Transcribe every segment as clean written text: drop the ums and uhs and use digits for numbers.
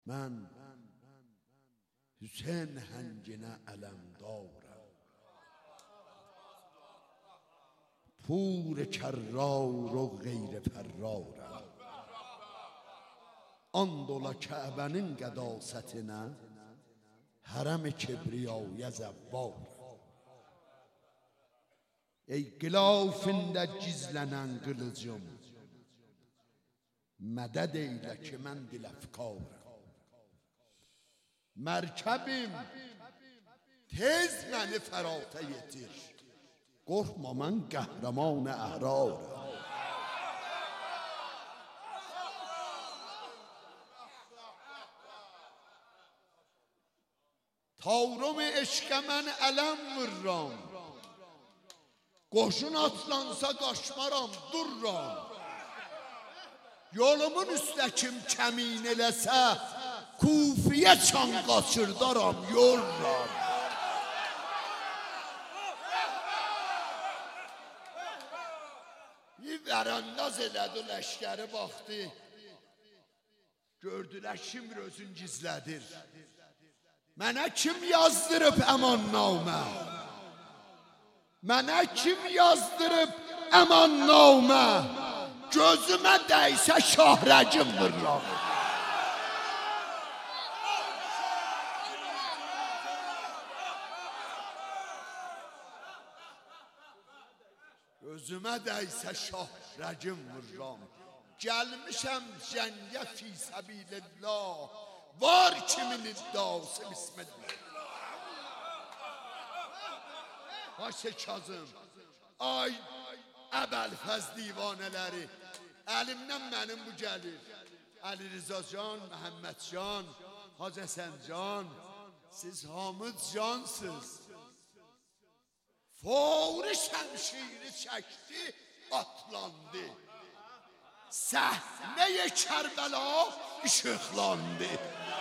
من حسین هنجنه علم دارم، پور کرار و غیر فرارم. آن دولا کعبنین قداستine حرم کبریای زوارم. Ey qilafində gizlənən qılıcım, mədəd eylə ki mən diləfkarım. Mərkəbim tez məni fərata yetir, qorxma mən qəhrəman əhrarım. Tavrum eşqə mən ələm vurram, qoşun atlansa qaçmaram, durram. Yolumun üstəkim kəmin eləsə, Kufiyə çan qaçırdaram, yorram. Bir vərəndaz elədi, ləşkəri baxdı, gördülər kimdir özün gizlədir. Mənə kim yazdırıb əmannamə? Mənə kim yazdırıb əmannamə? Gözümə dəysə şahrəcim vurram. Gözümə dəysə şahrəcim vurram. Gəlmişəm cəngə fi səbilillah, var kimin iddiası bismillah. Haşə Kazım, ay Əbəlfəz divanələri, əlimdən mənim bu gəlir. Əli Rızacan, Məhəmmədcan, Hacı Həsəncan, siz Hamid cansız. Fori şəmşiri çəkdi, atlandı. Səhnə-i Kərbəla işıqlandı.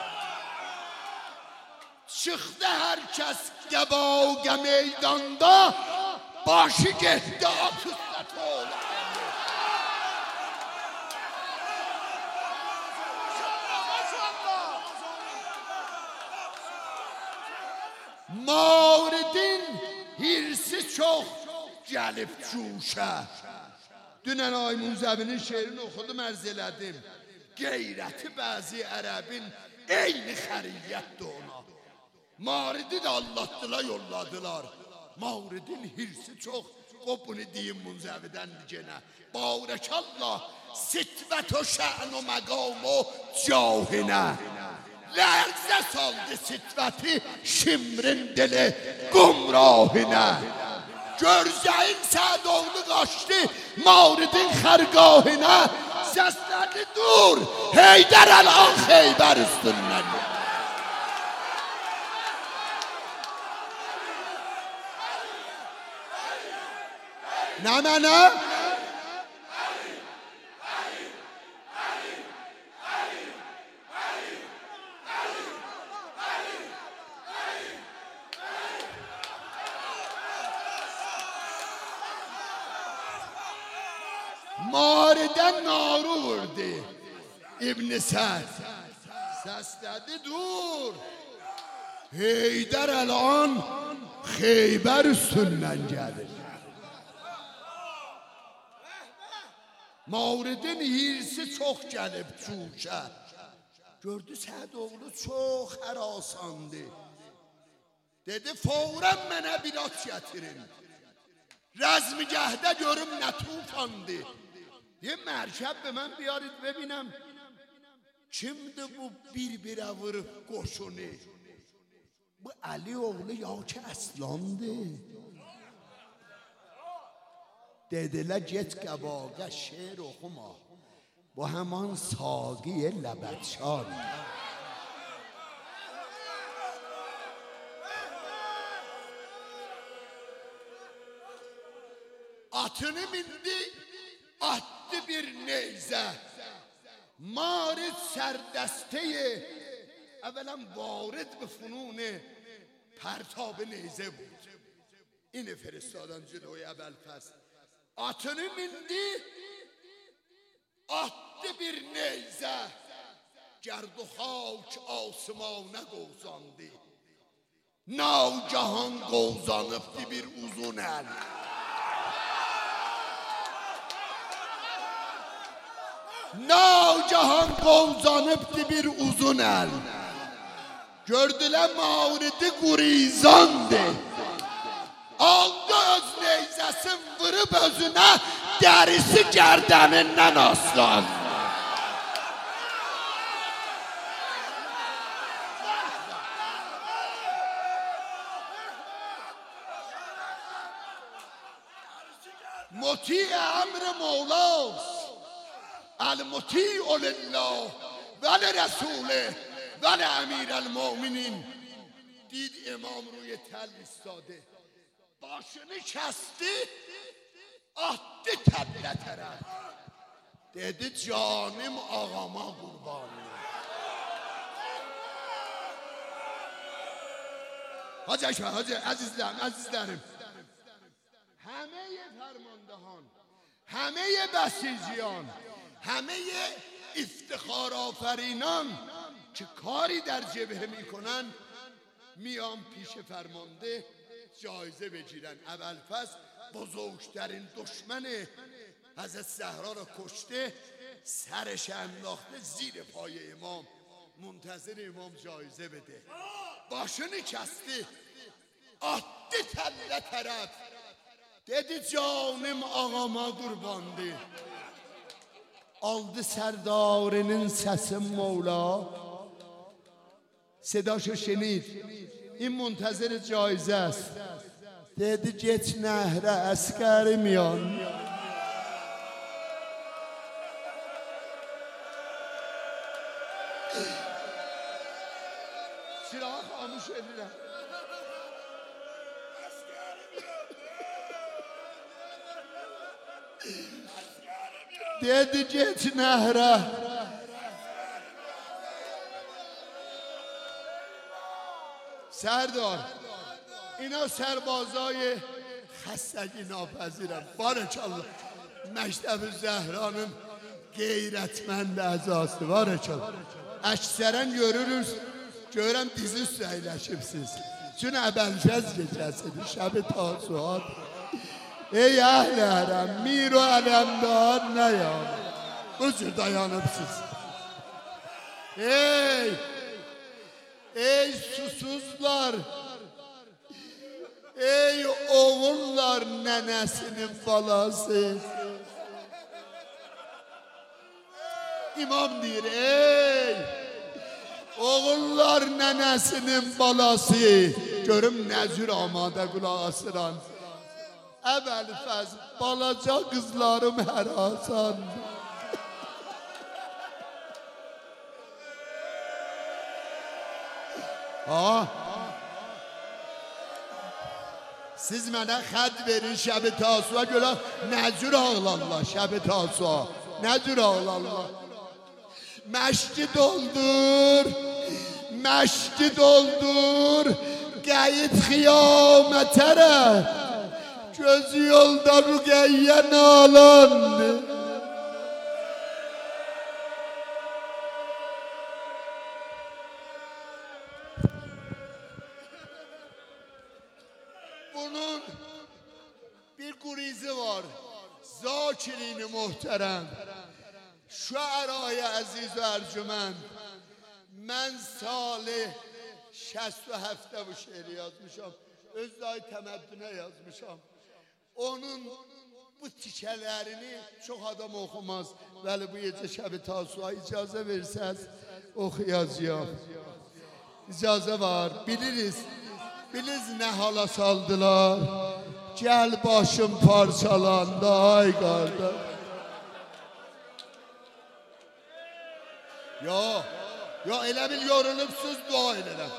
Çıxdı hər kəs qəbağa meydanda, başı getdi at üstə toğlandı. Mavridin hirsi çox gəlib cuşə. Dünən Ay Munzəvinin şeirini oxudum, ərz elədim. Qeyrəti bəzi ərəbin eyni xəriyyətdir ona. Maridi də allatdılar, yolladılar. Mavridin hirsi çox, o bunu deyim Munzəvidən genə. Barəkallah, sitvət o şə'n o məqam o cahinə. Lərzə saldı sitväti şimrin dili qumrahinə. Görcəyin Sədoğlu qaçdı Mavridin xərqahinə. Səslədi dur, Heydər Əlan Xeybər üstündən. Nə mənə? Maridən naru vurdu İbn-i Səd. Səslədi dur, Heydər Əlan Xeybər üstündən gəlir. Mavridin hirsi çox gəlib cuşə. Gördü Sədoğlu çox hərasandı. Dedi fawrən mənə bir at gətirin. Rəzmigəhdə görüm nə tufandı. Diye merkep ve ben biyarit bebinem. Kimdi bu bir-birə vurub qoşunu? Bu Ali oğlu ya ki əslandı. Dediler get qəbağa şeir oxuma. Bu həman Saqiye Ləbədşan. Atını bindi, attı bir neyze. Marid serdesteyi, evvelen varid به فنون پرتاب نیزه بود. اینه فرستادن جلوی ابوالفضل. Atını bindi, attı bir neyze. گرد و خاک آسمانه قوزاندی ناگهان قوزانıbdı bir uzun el ناگهان قوزانıbdı bir uzun el gördüler Mavridi gurizandı aldı öz neyzəsin vırıb özünə dərisi gərdənindən aslan مطیع امر مولاست المطیع لله و لرسوله و لامیر المؤمنین دید امام روی تل ایستاده başını kesti attı təblə tərəf dedi canım ağama qurbanı hacı əzizlərim همه فرماندهان همه بسیجیان همه افتخار آفرینان که کاری در جبهه میکنن میان پیش فرمانده جایزه بگیرن ابوالفضل بزرگترین دشمن حضرت زهرا را کشته سرش انداخته زیر پای امام منتظر امام جایزه بده başını kesti attı تله طرف dedi canım ağama qurbandı aldı Serdarinin sesi Mola صداشو شنید این منتظر جایزه است dedi geç nehre askerim yan çırağı xamuş edirəm dedi geç nehre سردار اینا سربازای خستگی ناپذیرن بارکالله مکتب زهرانın qeyrətmənd əzası barakallah əksərən görürəm dizi üstə əyləşibsiz çün əbəlfəz gecəsidir şəbi tasuat ey əhl-i hərəm mir و ələmdar nə yan bu cür dayanıbsız ey susuzlar ey oğullar nənəsinin balası İmam deyir ey oğullar nənəsinin balası görüm nəzür amadə qulaq asıran Əbəlfəz balaca qızlarım hərasandır siz mənə xəd verin şəbi tasua görə nəcür ağlarlar şəbi tasua nəcür ağlarlar məşki doldur qəyid xiyamətərə gözü yolda rüqəyyə nalandı bunun bir gurizi var zakirini muhterem şuaraya aziz ve ercümen mən sali 67 bu şeiri yazmışam Özday Təməddünə yazmışam onun bu tikələrini çox adam oxumaz vəli bu gecə şəbi tasua icazə versəz oxuyacağım icazə var biliriz nə hala saldılar gəl başım parçalandı ay qardaş yo elə bil yorulubsuz dua edirəm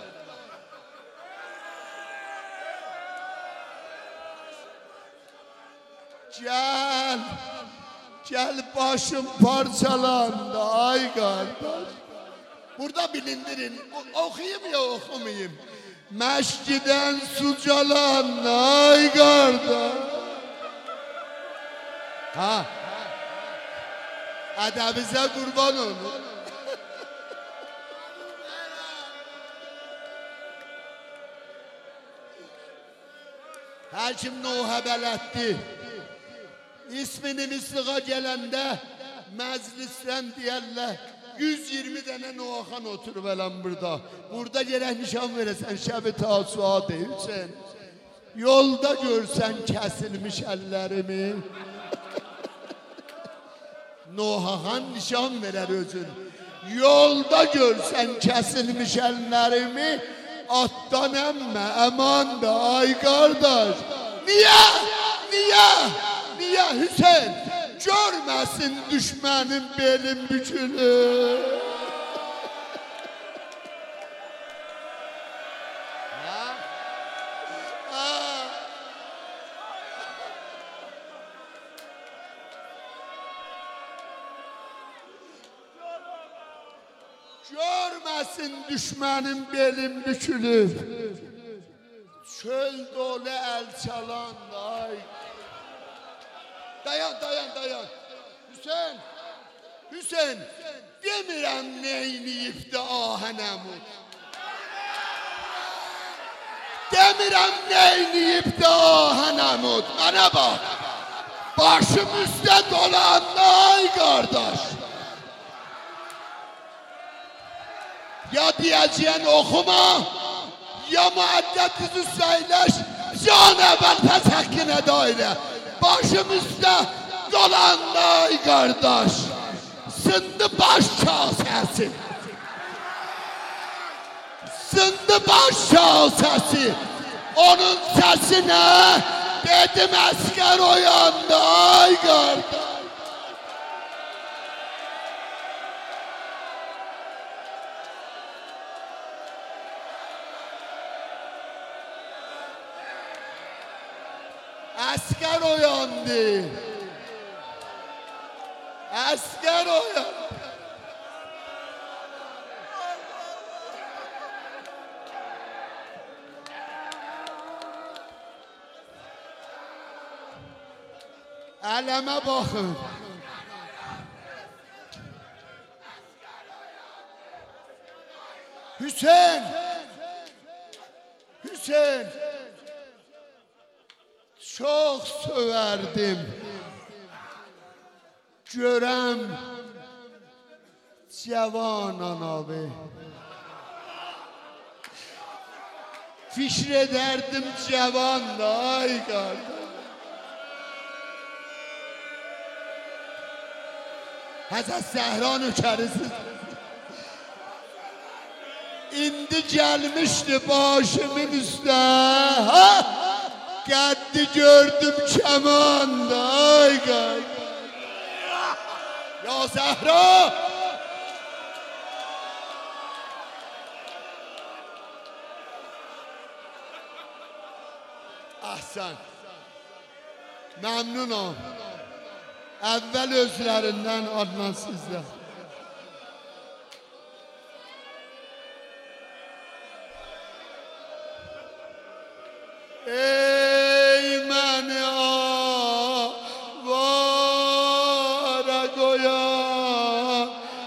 gel başım parçalandı ay qardaş burada bilindirin oxuyayım ya oxumayayım Məşkidən sucalandı ay qardaş ədəbizə qurban olun Hər kim Nuhə bələddir. İsmini misliğa gələndə məclisdən deyərlər 120 dənə Nuhaxan oturub eləm burada. Burada gerək nişan verəsən şəbi tasuadı Hüseyin. Yolda görsən kəsilmiş əllərimi. Nuhaxan nişan verər özün. Yolda görsən kəsilmiş əllərimi. Atdan emme aman da ay kardeş. Niye? Niye? Niye Hüseyin? Görmesin düşmenin belim bükülü. Görmesin düşmenin belim bükülür. Çöl dolu el çalan ay. Dayan. Hüseyin. Hüseyin. Demirəm neyniyib də ahənəmud. Demirəm neyniyib də ahənəmud. Mənə bax. Başım üstə dolandı ay qardaş. Ya diyeceğin okuma, ya müeddet yüzü söyleş, can evvel fethekkine daire. Başım üstte dolandı ay kardeş. Sındı baş kasesi. Sındı baş kasesi. Onun sesine dedim asker uyandı ay kardeş. Asker uyandı. Asker uyandı. Ələmə baxın. Hüseyin. Hüseyin. Çok söverdim. Görəm cavan anabı. Fikir ederdim cavan da ay qardaş. Həzət Zəhra nökərisiz. İndi gəlmişdi başımın üstə. Qəddi gördüm kəmanda ay qardaş. Ya Zəhra! Ahsən. Məmnunam. Əvvəl özlərindən adnan sizdə. Ey məni avara qoyan.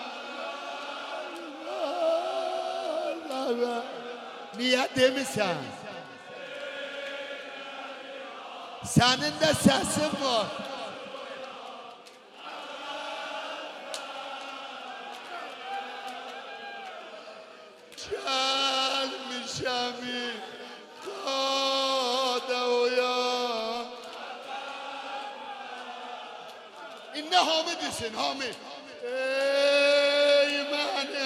Niyə demisən? Sənin də səsin var. Gəlmişəmi qada uyan. İnne Hamid desin, Hamid. Ey məni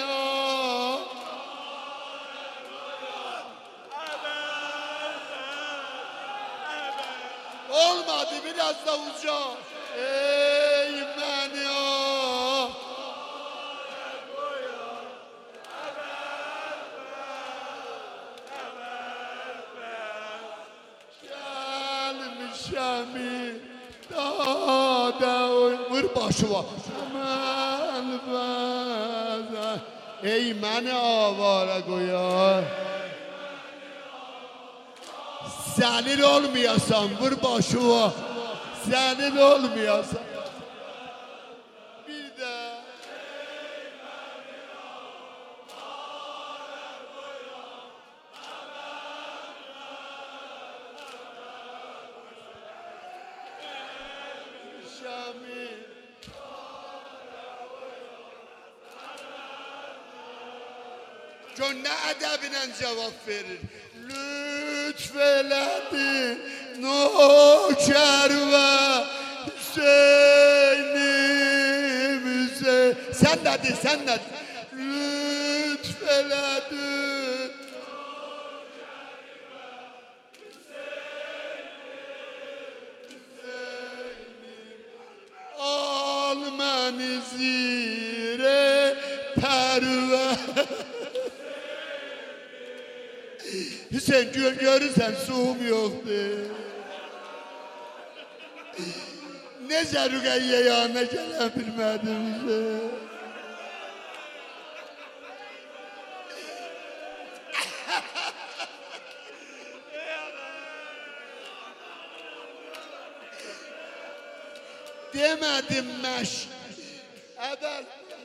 olmadı biraz da uca. Ey məni gelmişemi dağda vur başı var. Ey məni avara qoyan. Senin olmayasan vur başıma. Senin olmayasan. Bir de Gör nə ədəbinə cavab verir. Lütf elədi nökər və Hüseynimize. Sen dedi, sen dedi. Lütf elədi. Al məni zirə pərvə. Hüseyin görürsən suum yoxdur. Necə Rüqəyyə yanına gələ bilmədim. Demədim məşq. Əvvəl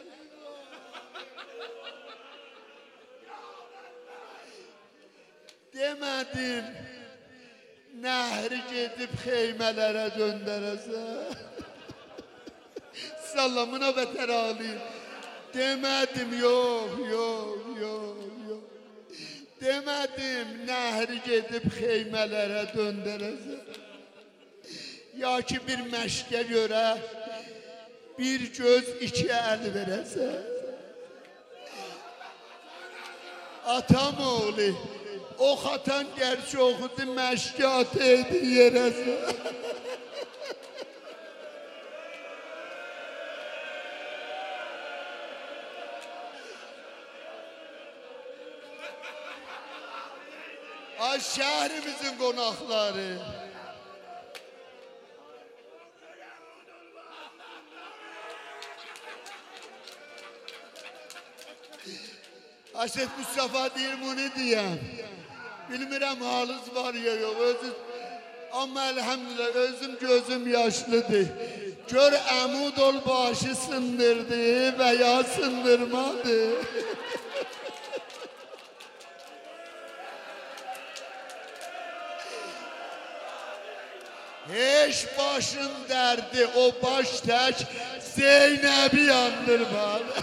demədim nəhri gedib xeymələrə döndərəsən. Sallamına bətər ağlayın. Demədim yox. Demədim nəhri gedib xeymələrə döndərəsən. Ya ki bir məşqə görə bir göz iki əl verəsən. Atam oğlu o xatan gerçi oxudu məşqə ataydı yerəsən. Ay şəhrimizin qonaqları. Aşet Mustafa deyir bunu deyəm. Bilmirəm halınız var ya yox. Amma elhamdülillah özüm gözüm yaşlıdır. Gör əmud ol başı sındırdı və ya sındırmadı. Heç başın dərdi o baş tək Zeynəbi yandırmadı.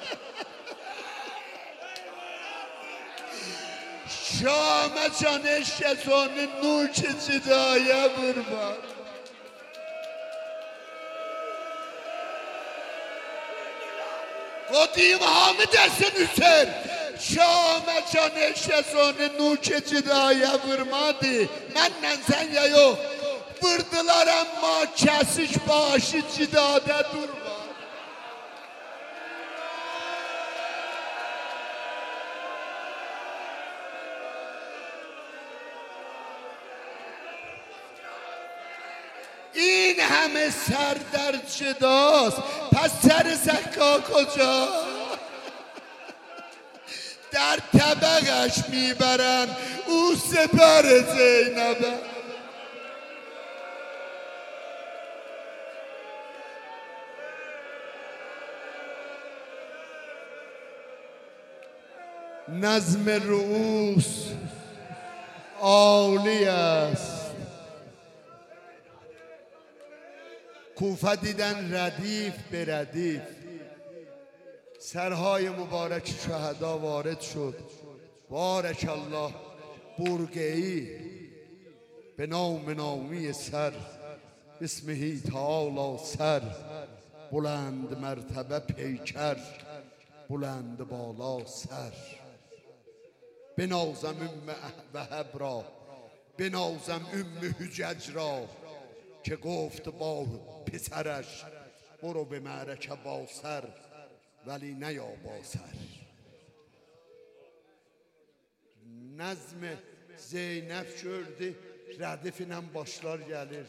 Şamə can eşkəsonu nur ki cidaya vurmaz. Qodiyim hamı dersin Hüseyin. Şamə can eşkəsonu nur ki cidaya vurmadı. Məndən sən ya yox. Vurdular amma kəsik başı cidada durmaz. این همه سر در جداست پس سر زکا کجا در طبقش میبرن او سپر زینبه نظم رؤوس عالی است کوفه دیدن ردیف به ردیف سرهای مبارک شهدا وارد شد بارک الله برگه‌ای به نام نامی سر بسمه تعالی سر بلند مرتبه پیکر بلند بالا سر بنازم ام وهب را بنازم ام حجج را که گفت با پسرش برو به معرکه با سر ولی نیا با سر نظم Zeynep gördü rədiflə başlar gəlir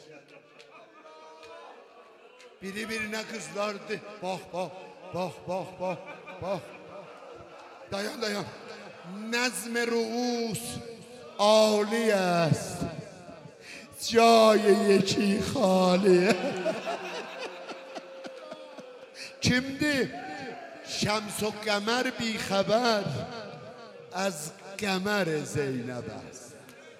biri birine kızlardı bak dayan نظم رؤوس عالی است جای یکی خالی kimdi? شمس و قمر بی خبر از قمر زینب است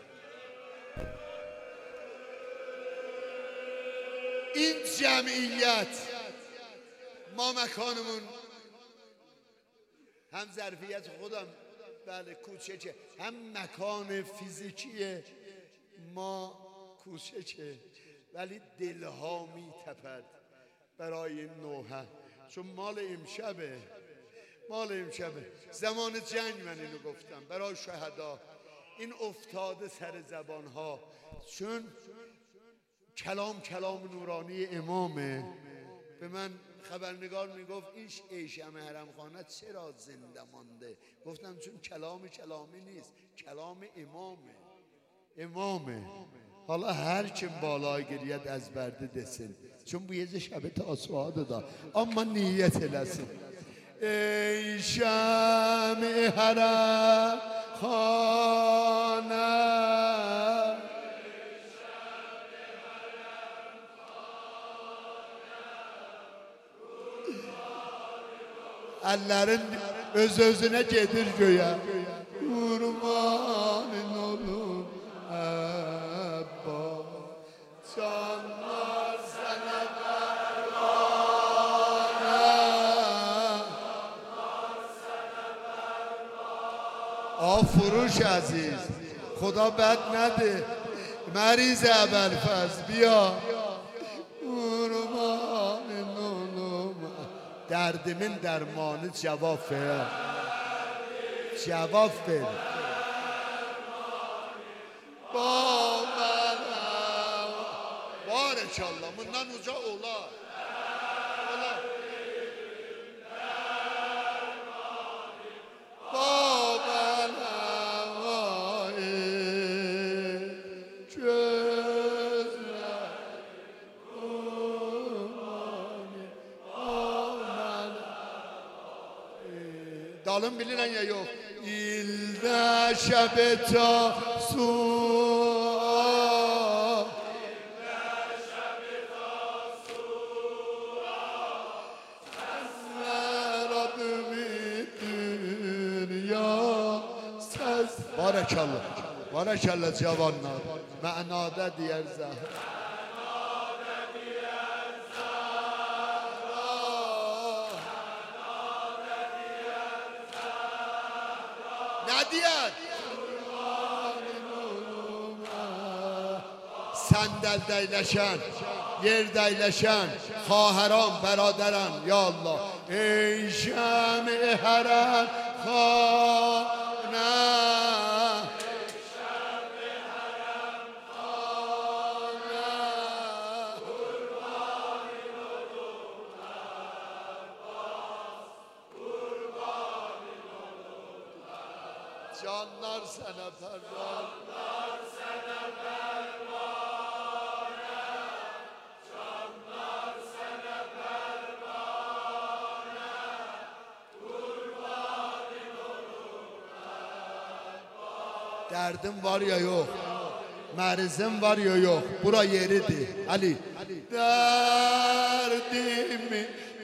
این جمعیت ما مکانمون هم ظرفیت خودم بله کوچکه، هم مکان فیزیکی ما کوچکه ولی دلها میتپد برای این نوحه، چون مال امشبه. زمان جنگ من اینو گفتم برای شهدا، این افتاده سر زبانها، چون کلام نورانی امامه. به من خبرنگار میگفت این ایشم حرمخانه چرا زنده مانده؟ گفتم چون کلامی نیست، کلام امامه. حالا هر چیم بالای گرید از برده دسن، چون بویز شب تاسوها دا اما نیت لسن. ای شمع حرم خانه ellerin öz-özünə gedir göyə. Qurbanın olum Əbba, canlar sənə pərvanə. Furuş əziz, Xuda bəd nədir? Məriz əbəlfəz, bia. Qurbanın olum derdimin dermanı cevap ver. Barakallah, bundan uca olar. Dalın bilinen ya yok. İlde şebeta su. Barakallah cavanlar. Ma'nada diğer zahir. Diyar sandaldaylaşan, yerdaylaşan, xaharan, beraderan, ya Allah. Ey şam-ı haram khana, canlar sana pervane. Derdim var ya yok, merzim var ya yok, bura yeridir Ali. Derdimi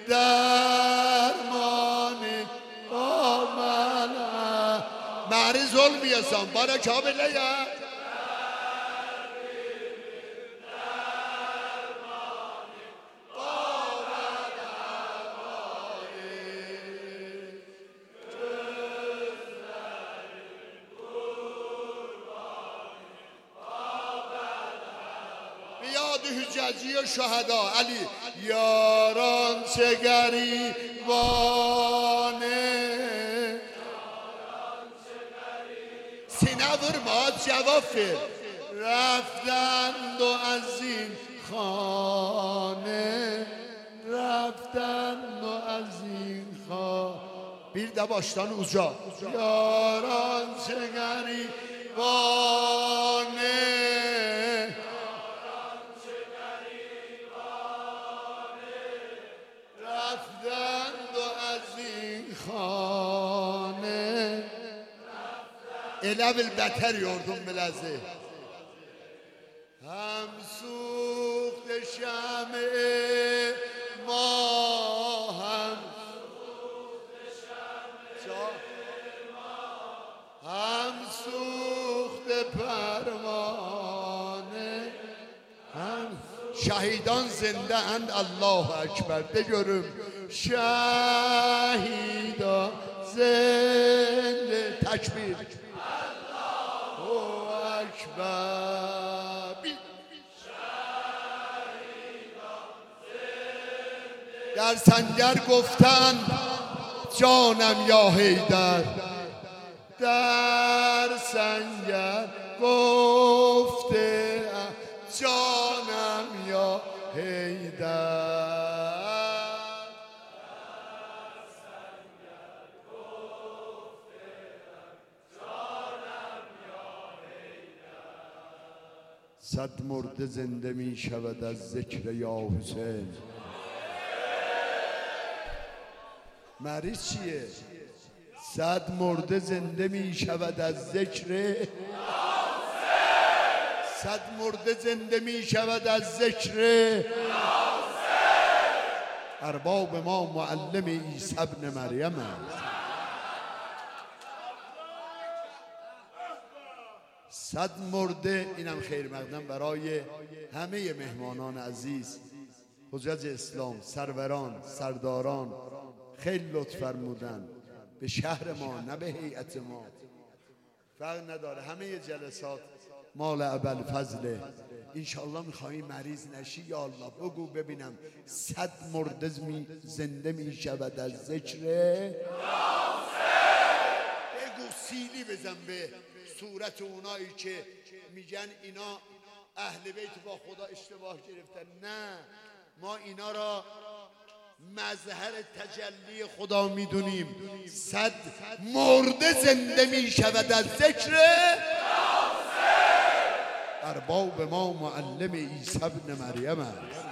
dermanı olmana, meriz olmayasan bana kabile ya. Hüccacı şahada Ali yaran çe garibane, sine vurma cevap ver. Raftand و از این خانه، raftand و از این خانه. Bir de baştan uca. Yaran çe garibane, ele bil beter yordum bilezi. Hem suht şam-ı ma, hem suht pervane, hem şahidan zinde and Allahu Ekber de görüm. Şahidan zinde تکبیر. الله اکبر. در سنگر گفتن جانم یا حیدر، در سنگر گفته جانم یا حیدر. صد مرده زنده می شود از ذکر یا حسین. مریض چیه؟ صد مرده زنده می شود از ذکر، صد مرده زنده می شود از ذکر. ارباب ما معلم عیسی ابن مریم است. صد مرده. اینم خیر مقدم برای همه مهمانان عزیز، حجج اسلام، سروران، سرداران، خیلی لطف فرمودن به شهر ما، نه به هیئت ما، فرق نداره، همه جلسات مال ابوالفضله. انشالله میخوایی مریض نشی. یا الله بگو ببینم صد مرده زنده میشود از ذکر. بگو سیلی بزن به صورت اونایی که میگن اینا اهل بیت با خدا اشتباه گرفتن. نه، ما اینا را مظهر تجلی خدا میدونیم. صد مرده زنده میشود از ذکر. ارباب ما معلم عیسی ابن مریم است.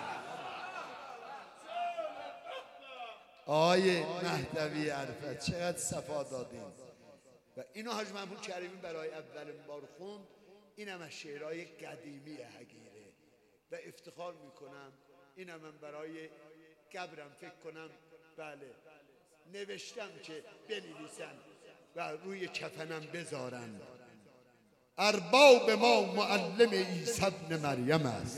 آقای مهدوی عرفت چقدر صفا دادیم. و اینو حاج محمود کریمی برای اولین بار خوند. اینم از شعرهای قدیمی هگیره و افتخار میکنم. اینم من برای قبرم فکر کنم بله نوشتم که بنویسن و روی کفنم بذارن. ارباب ما معلم عیسی ابن مریم است.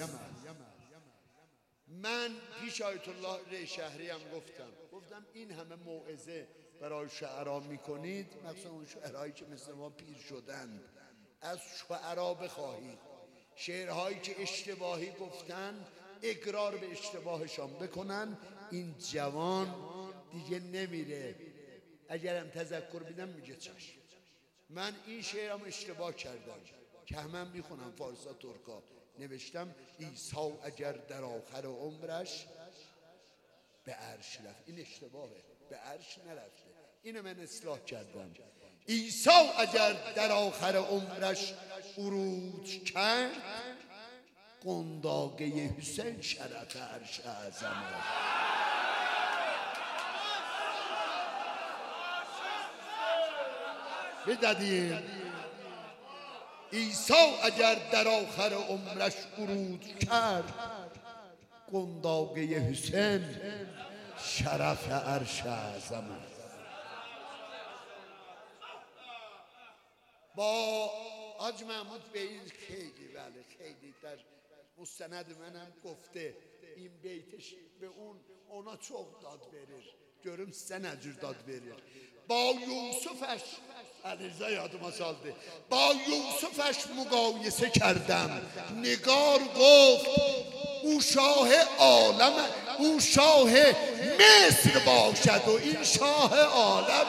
من پیش آیت الله ری شهری هم گفتم این همه موعظه برای شعرا میکنید، مخصوصا اون شعرهایی که مثل ما پیر شدن، از شعرا بخواهید شعرهایی که اشتباهی گفتن اقرار به اشتباهشان بکنن. این جوان دیگه نمیره. اگرم تذکر بیدم میگه چشم. من این شعرم اشتباه کردم که همه میخونم فارسا ترکا. نوشتم عیسی اگر در آخر عمرش به عرش رفت. این اشتباهه، به عرش نرفته. اینو من اصلاح کردم. عیسی اگر در آخر عمرش عروج کرد، قنداقه حسین شرف عرش اعظم. بدادیم عیسی اگر در آخر عمرش عروج کرد، قنداقه حسین شرف عرش اعظم. با حاج محمود بیت خیلی بله خیلی در مستند منم گفته این بیتش به اونا çok dad verir. Görüm size ne cür dad verir. با یوسفش علیرضا یادم سالده با یوسفش مقایسه کردم. نگار گفت او شاه عالم، او شاه مصر باشد و این شاه عالم.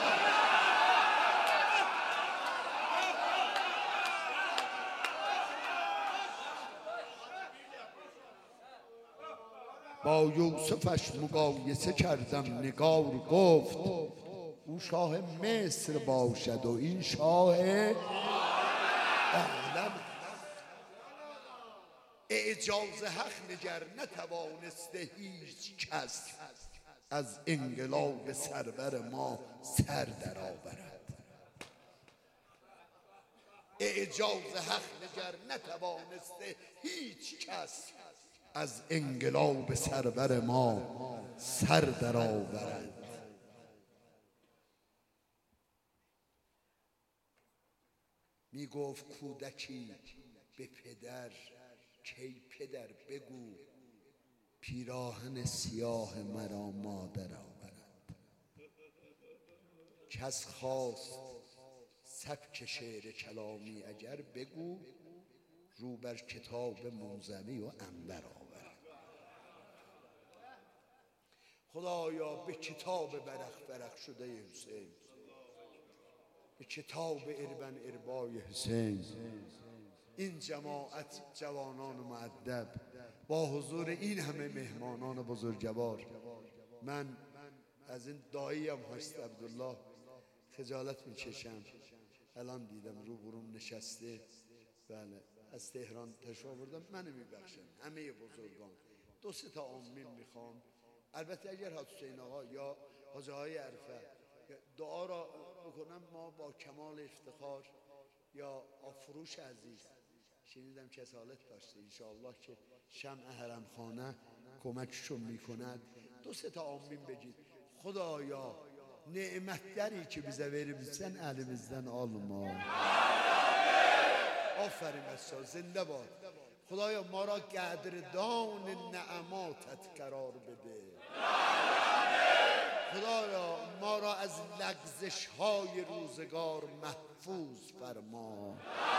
با یوسفش مقایسه کردم. نگار گفت او شاه مصر باشد و این شاه عالم. اعجاز حق نگر نتوانسته هیچ کس، از انقلاب سرور ما سر در آورد. اعجاز حق نگر نتوانسته هیچ کس، از انقلاب سرور ما سر در آورد. می گفت کودکی به پدر کی پدر بگو پیراهن سیاه مرا مادر آورد. کس خواست سبک شعر کلامی اگر بگو، رو بر کتاب منظمی و عنبر آور. خدایا به کتاب برق شده حسین، به کتاب اربن اربای حسین، این جماعت جوانان مؤدب با حضور این همه مهمانان بزرگوار، من از این داییم هست عبدالله خجالت میکشم. الان دیدم رو بروم نشسته، بله از تهران تشریف آوردم، منو میبخشن همه بزرگان. 2-3 تا آمین میخوام. البته اگر حسین آقا یا حاجی های عرفه دعا را بکنم، ما با کمال افتخار، یا آفروش عزیز شنیدم کسالت داشته، انشاءالله که شمع حرم خانه کمکشون میکند. 2-3 تا آمین بگید. خدایا نعمتleri که bize verirsen elimizden alma. آفرین بسیار زنده باد. خدایا ما را قدردان نعماتت قرار بده. خدایا ما را از لغزش های روزگار محفوظ فرما.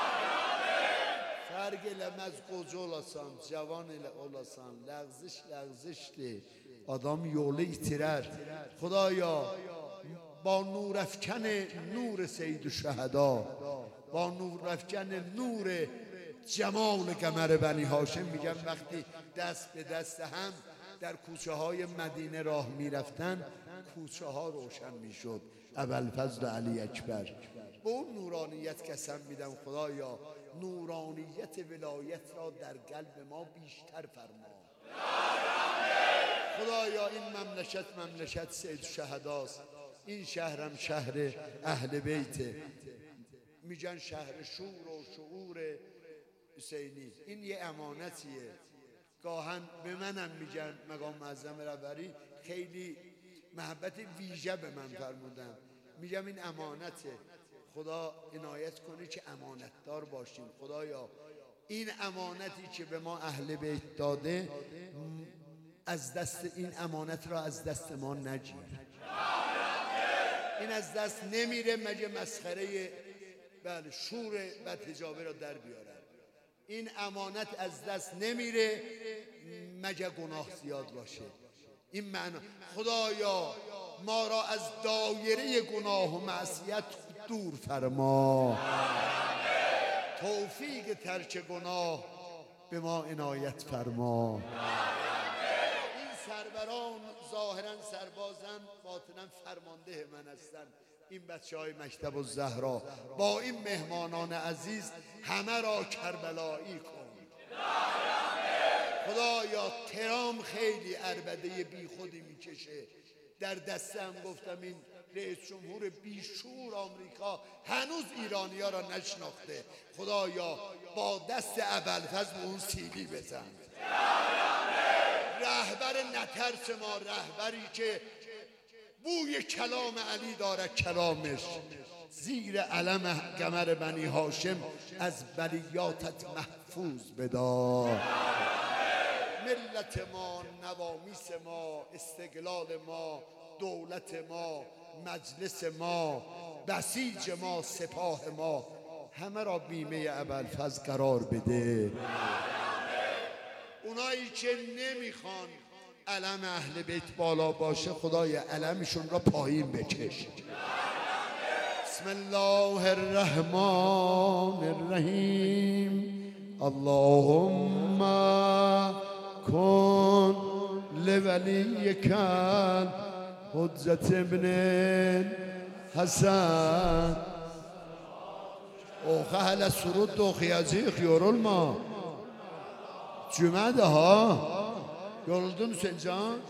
Sergilemez koca olasan, cavan ile olasan, lغزش adam yolu itirer. Xudaya با نور افکن نور سید الشهدا، با نور افکن نور جمال قمر بنی هاشم، میگم وقتی دست به دست هم در کوچه های مدینه راه میرفتن، کوچه ها روشن میشد. ابوالفضل علی اکبر. به اون نورانیت قسم میدم خدایا نورانیت ولایت را در قلب ما بیشتر فرما. خدایا این مملکت سید الشهداست، این شهرم شهر اهل بیته، میگن شهر شور و شعور حسینی. این یه امانتیه. گاهن به منم میگن مقام معظم رهبری خیلی محبت ویژه به من فرمودن، میگم این امانته. خدا عنایت کنه که امانتدار باشیم. خدایا این امانتی که به ما اهل بیت داده، از دست این امانت را از دست ما نگیر. این از دست نمیره مگه مسخره بله شور بدحجابی را در بیارن. این امانت از دست نمیره مگه گناه زیاد باشه. این معنا خدایا ما را از دایره گناه و معصیت دور فرما. توفیق ترک گناه به ما عنایت فرما. این سروران ظاهرا سربازن، باطنا فرمانده من هستند. این بچه‌های مکتب الزهرا با این مهمانان عزیز همه را کربلایی کن. خدایا ترام خیلی عربده بی خودی میکشه. در دستم گفتم این رئیس جمهور بیشور آمریکا هنوز ایرانی ها را نشناخته. خدایا با دست ابوالفضل اون سیلی بزن. رهبر نترس ما، رهبری که بوی کلام علی داره کلامش، زیر علم قمر بنی هاشم از بلیاتت محفوظ بدار. ملت ما، نوامیس ما، استقلال ما، دولت ما، مجلس ما، بسیج ما، سپاه ما، همه را بیمه ابوالفضل قرار بده. اونایی که نمیخوان علم اهل بیت بالا باشه، خدای علمشون را پایین بکش. بسم الله الرحمن الرحیم. اللهم کن لولیک حجت ابن حسن. اوخه هل سرود دو خیازی خیارول ما جمعه ها yoruldun sen can.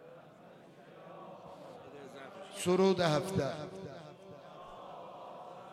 سرود هفته.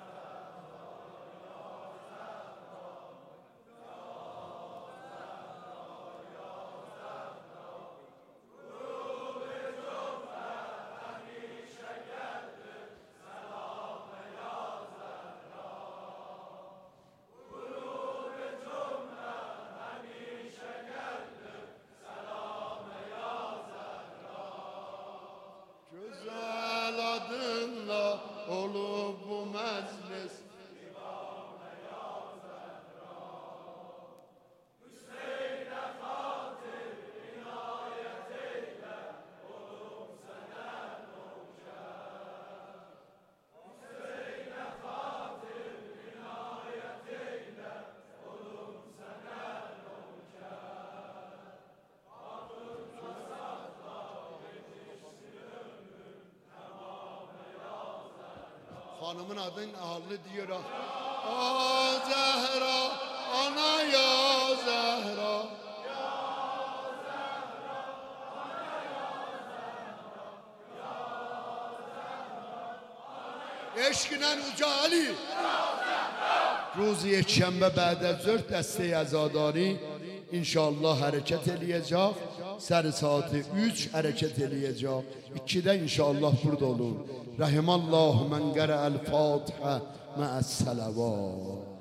Hanımın adının halini diyor. Aa Zehra, ana ya Zehra. Eşkinen Uca Ali. روز یکشنبه بعد از ظهر دسته عزاداری inşallah hareket eləyəcək. Sər saat 3 hareket eləyəcək. 2-də inşallah burada olur. Rahimallahu men qərə'əl Fatihə mə'əs-salavat.